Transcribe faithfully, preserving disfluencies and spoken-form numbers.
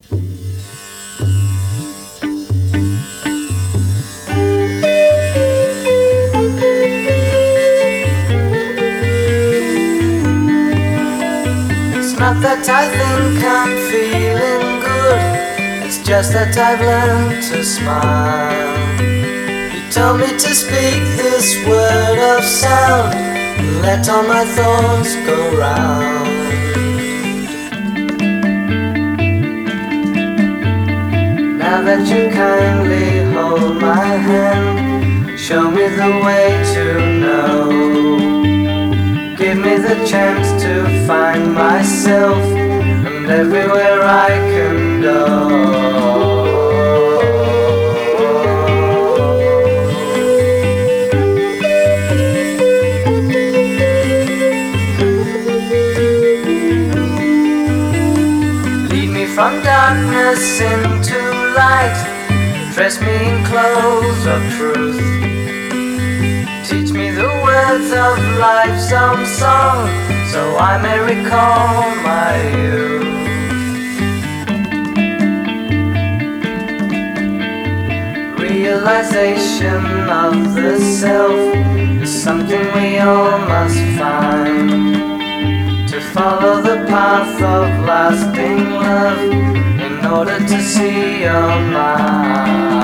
It's not that I think I'm feeling good, it's just that I've learned to smile. You told me to speak this word of sound and let all my thoughts go round. Now that you kindly hold my hand, show me the way to know. Give me the chance to find myself, and everywhere I can go. Lead me from darkness into light, dress me in clothes of truth. Teach me the words of life's own song, so I may recall my youth. Realization of the self is something we all must find, to follow the path of lasting love in order to see your mind.